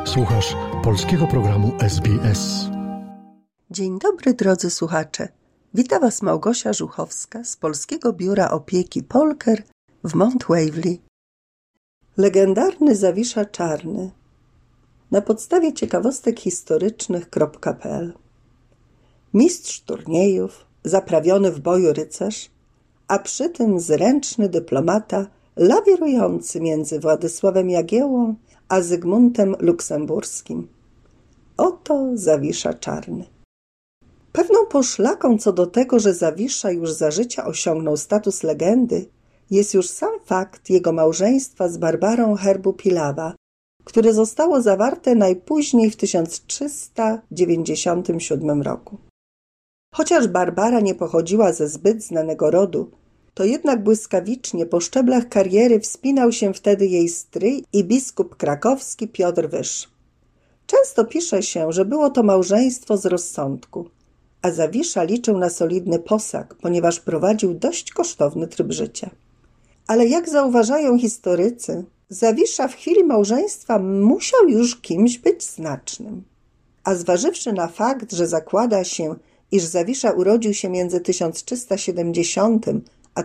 Słuchasz polskiego programu SBS. Dzień dobry, drodzy słuchacze. Wita Was Małgosia Żuchowska z Polskiego Biura Opieki Polker w Mount Waverly. Legendarny Zawisza Czarny. Na podstawie ciekawostek historycznych.pl. Mistrz turniejów, zaprawiony w boju rycerz, a przy tym zręczny dyplomata lawirujący między Władysławem Jagiełłą a Zygmuntem Luksemburskim. Oto Zawisza Czarny. Pewną poszlaką co do tego, że Zawisza już za życia osiągnął status legendy, jest już sam fakt jego małżeństwa z Barbarą Herbu-Pilawa, które zostało zawarte najpóźniej w 1397 roku. Chociaż Barbara nie pochodziła ze zbyt znanego rodu, to jednak błyskawicznie po szczeblach kariery wspinał się wtedy jej stryj i biskup krakowski Piotr Wyż. Często pisze się, że było to małżeństwo z rozsądku, a Zawisza liczył na solidny posag, ponieważ prowadził dość kosztowny tryb życia. Ale jak zauważają historycy, Zawisza w chwili małżeństwa musiał już kimś być znacznym. A zważywszy na fakt, że zakłada się, iż Zawisza urodził się między 1370 a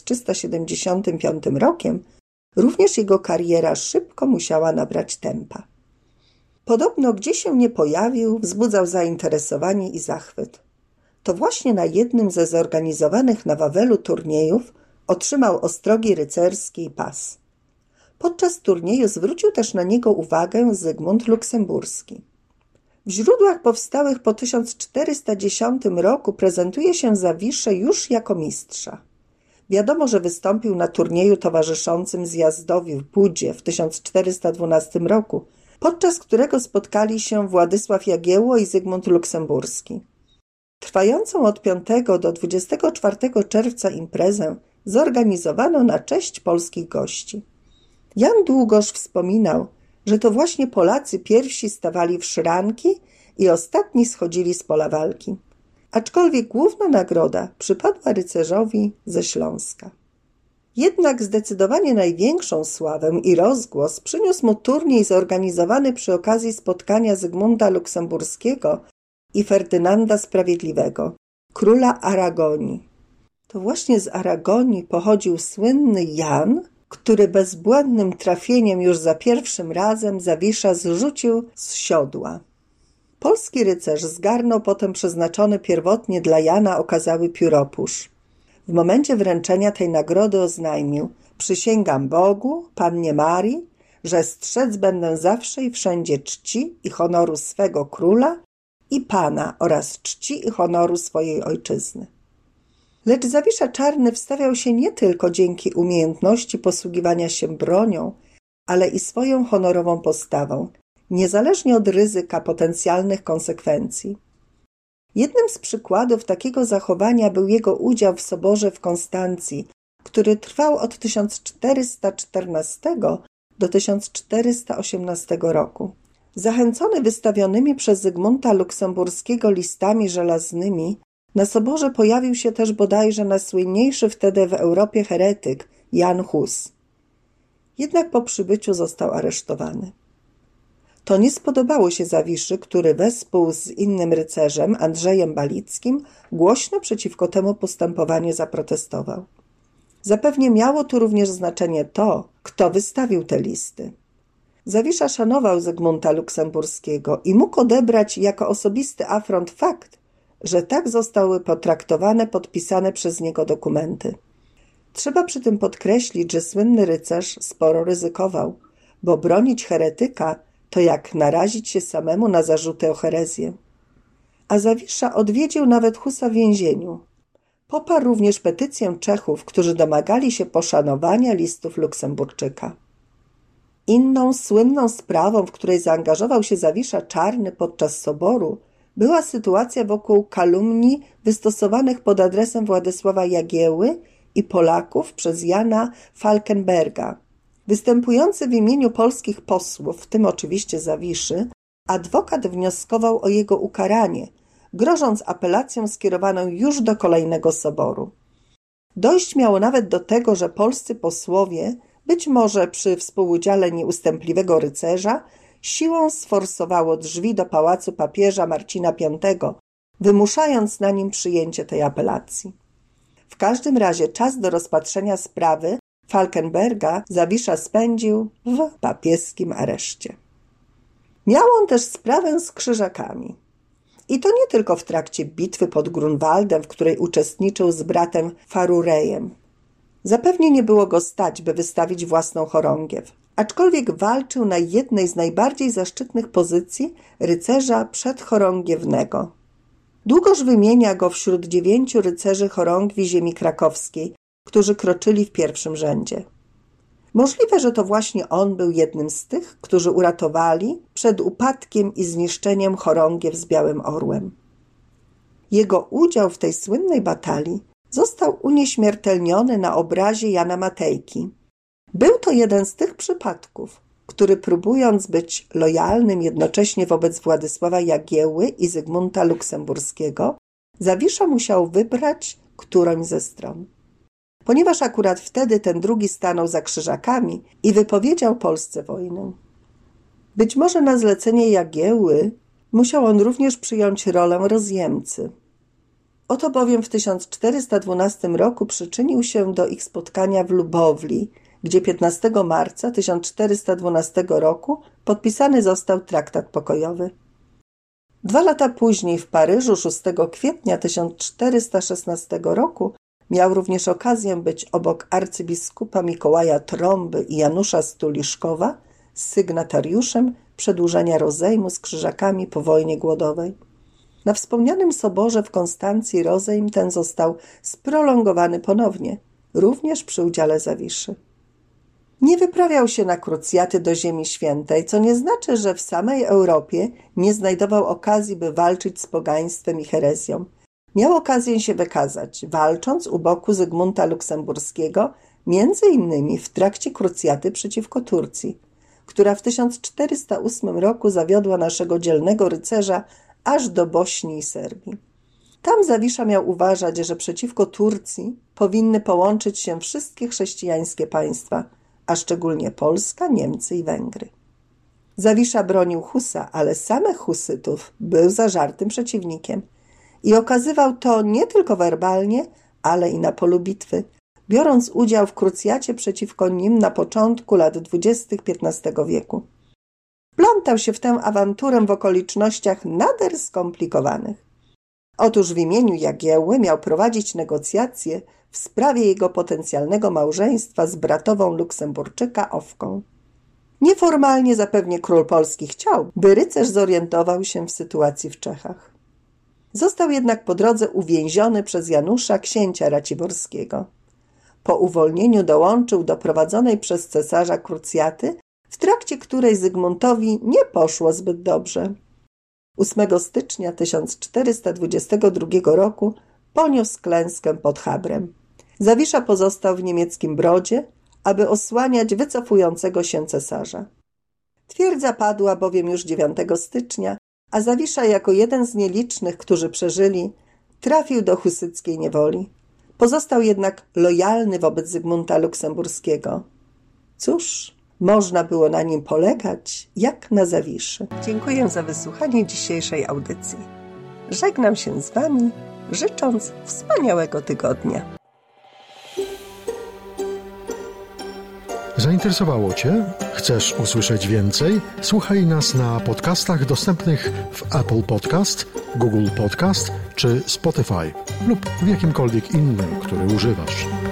1375 rokiem, również jego kariera szybko musiała nabrać tempa. Podobno gdzie się nie pojawił, wzbudzał zainteresowanie i zachwyt. To właśnie na jednym ze zorganizowanych na Wawelu turniejów otrzymał ostrogi rycerskie i pas. Podczas turnieju zwrócił też na niego uwagę Zygmunt Luksemburski. W źródłach powstałych po 1410 roku prezentuje się Zawiszę już jako mistrza. Wiadomo, że wystąpił na turnieju towarzyszącym zjazdowi w Budzie w 1412 roku, podczas którego spotkali się Władysław Jagiełło i Zygmunt Luksemburski. Trwającą od 5 do 24 czerwca imprezę zorganizowano na cześć polskich gości. Jan Długosz wspominał, że to właśnie Polacy pierwsi stawali w szranki i ostatni schodzili z pola walki. Aczkolwiek główna nagroda przypadła rycerzowi ze Śląska. Jednak zdecydowanie największą sławę i rozgłos przyniósł mu turniej zorganizowany przy okazji spotkania Zygmunta Luksemburskiego i Ferdynanda Sprawiedliwego, króla Aragonii. To właśnie z Aragonii pochodził słynny Jan, który bezbłędnym trafieniem już za pierwszym razem Zawisza zrzucił z siodła. Polski rycerz zgarnął potem przeznaczony pierwotnie dla Jana okazały pióropusz. W momencie wręczenia tej nagrody oznajmił: przysięgam Bogu, Pannie Marii, że strzec będę zawsze i wszędzie czci i honoru swego króla i pana oraz czci i honoru swojej ojczyzny. Lecz Zawisza Czarny wstawiał się nie tylko dzięki umiejętności posługiwania się bronią, ale i swoją honorową postawą, niezależnie od ryzyka potencjalnych konsekwencji. Jednym z przykładów takiego zachowania był jego udział w soborze w Konstancji, który trwał od 1414 do 1418 roku. Zachęcony wystawionymi przez Zygmunta Luksemburskiego listami żelaznymi, na soborze pojawił się też bodajże najsłynniejszy wtedy w Europie heretyk Jan Hus. Jednak po przybyciu został aresztowany. To nie spodobało się Zawiszy, który wespół z innym rycerzem, Andrzejem Balickim, głośno przeciwko temu postępowaniu zaprotestował. Zapewnie miało tu również znaczenie to, kto wystawił te listy. Zawisza szanował Zygmunta Luksemburskiego i mógł odebrać jako osobisty afront fakt, że tak zostały potraktowane podpisane przez niego dokumenty. Trzeba przy tym podkreślić, że słynny rycerz sporo ryzykował, bo bronić heretyka to jak narazić się samemu na zarzuty o herezję. A Zawisza odwiedził nawet Husa w więzieniu. Poparł również petycję Czechów, którzy domagali się poszanowania listów Luksemburczyka. Inną słynną sprawą, w której zaangażował się Zawisza Czarny podczas soboru, była sytuacja wokół kalumnii wystosowanych pod adresem Władysława Jagiełły i Polaków przez Jana Falkenberga. Występujący w imieniu polskich posłów, w tym oczywiście Zawiszy, adwokat wnioskował o jego ukaranie, grożąc apelacją skierowaną już do kolejnego soboru. Dojść miało nawet do tego, że polscy posłowie, być może przy współudziale nieustępliwego rycerza, siłą sforsowało drzwi do pałacu papieża Marcina V, wymuszając na nim przyjęcie tej apelacji. W każdym razie czas do rozpatrzenia sprawy Falkenberga Zawisza spędził w papieskim areszcie. Miał on też sprawę z Krzyżakami. I to nie tylko w trakcie bitwy pod Grunwaldem, w której uczestniczył z bratem Farurejem. Zapewne nie było go stać, by wystawić własną chorągiew, aczkolwiek walczył na jednej z najbardziej zaszczytnych pozycji rycerza przedchorągiewnego. Długoż wymienia go wśród 9 rycerzy chorągwi ziemi krakowskiej, którzy kroczyli w pierwszym rzędzie. Możliwe, że to właśnie on był jednym z tych, którzy uratowali przed upadkiem i zniszczeniem chorągiew z Białym Orłem. Jego udział w tej słynnej batalii został unieśmiertelniony na obrazie Jana Matejki. Był to jeden z tych przypadków, który próbując być lojalnym jednocześnie wobec Władysława Jagiełły i Zygmunta Luksemburskiego, Zawisza musiał wybrać którąś ze stron. Ponieważ akurat wtedy ten drugi stanął za Krzyżakami i wypowiedział Polsce wojnę. Być może na zlecenie Jagiełły musiał on również przyjąć rolę rozjemcy. Oto bowiem w 1412 roku przyczynił się do ich spotkania w Lubowli, gdzie 15 marca 1412 roku podpisany został traktat pokojowy. 2 lata później w Paryżu 6 kwietnia 1416 roku miał również okazję być obok arcybiskupa Mikołaja Trąby i Janusza Stuliszkowa z sygnatariuszem przedłużenia rozejmu z Krzyżakami po wojnie głodowej. Na wspomnianym soborze w Konstancji rozejm ten został sprolongowany ponownie, również przy udziale Zawiszy. Nie wyprawiał się na krucjaty do Ziemi Świętej, co nie znaczy, że w samej Europie nie znajdował okazji, by walczyć z pogaństwem i herezją. Miał okazję się wykazać, walcząc u boku Zygmunta Luksemburskiego, między innymi w trakcie krucjaty przeciwko Turcji, która w 1408 roku zawiodła naszego dzielnego rycerza aż do Bośni i Serbii. Tam Zawisza miał uważać, że przeciwko Turcji powinny połączyć się wszystkie chrześcijańskie państwa, a szczególnie Polska, Niemcy i Węgry. Zawisza bronił Husa, ale samych husytów był zażartym przeciwnikiem i okazywał to nie tylko werbalnie, ale i na polu bitwy, biorąc udział w krucjacie przeciwko nim na początku lat 20. XV wieku. Plątał się w tę awanturę w okolicznościach nader skomplikowanych. Otóż w imieniu Jagiełły miał prowadzić negocjacje w sprawie jego potencjalnego małżeństwa z bratową Luksemburczyka Owką. Nieformalnie zapewne król polski chciał, by rycerz zorientował się w sytuacji w Czechach. Został jednak po drodze uwięziony przez Janusza, księcia raciborskiego. Po uwolnieniu dołączył do prowadzonej przez cesarza krucjaty, w trakcie której Zygmuntowi nie poszło zbyt dobrze. 8 stycznia 1422 roku poniósł klęskę pod Chabrem. Zawisza pozostał w niemieckim Brodzie, aby osłaniać wycofującego się cesarza. Twierdza padła bowiem już 9 stycznia, a Zawisza jako jeden z nielicznych, którzy przeżyli, trafił do husyckiej niewoli. Pozostał jednak lojalny wobec Zygmunta Luksemburskiego. Cóż, można było na nim polegać, jak na Zawiszy. Dziękuję za wysłuchanie dzisiejszej audycji. Żegnam się z Wami, życząc wspaniałego tygodnia. Zainteresowało Cię? Chcesz usłyszeć więcej? Słuchaj nas na podcastach dostępnych w Apple Podcast, Google Podcast czy Spotify lub w jakimkolwiek innym, który używasz.